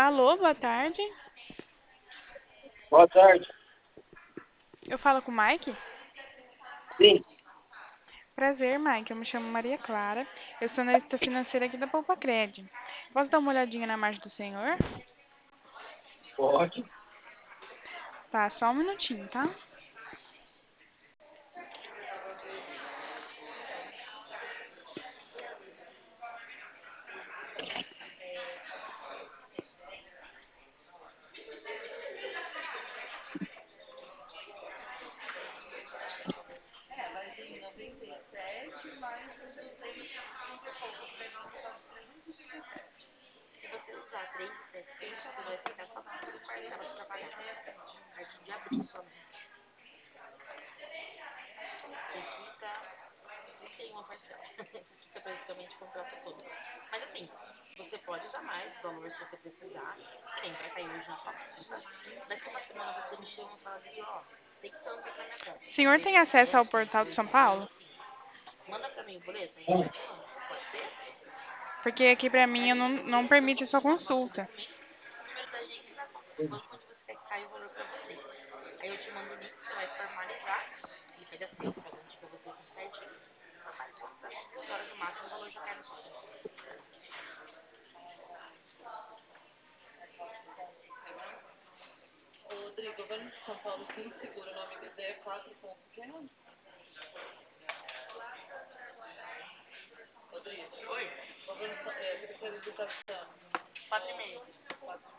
Alô, boa tarde. Boa tarde. Eu falo com o Mike? Sim, Prazer, Mike. Eu me chamo Maria Clara. Eu sou analista financeira aqui da Poupa Cred. Posso dar uma olhadinha na margem do senhor? pode. Tá, só um minutinho, tá? Se você usar 3,75, você vai ficar só com 5 parcelas para pagar. A partir de abril somente. Você fica 31 parcelas. Você fica praticamente com o contrato todo. Mas assim, você pode usar mais valor se você precisar. Que nem vai cair hoje na sua conta. Daqui uma semana você me chama e fala assim, ó, tem tanto aqui na minha conta. O senhor tem acesso ao portal de São Paulo? Manda pra mim o boleto, aí eu já te mando. Pode ser? Porque aqui pra mim eu não permite a sua consulta. O número da agência e da conta do banco onde você quer que caia o valor pra você. Aí eu te mando o link, você vai formalizar. Ele pede a senha pra garantir pra você tudo certinho. Formalizou, pronto. 2 horas no máximo, o valor já cai na sua conta. Ô, Rodrigo, eu vendo de São Paulo sim, seguro. O nome dele é 4 ponto quê? Rodrigo, Oi, tô vendo secretário de educação. 4,5.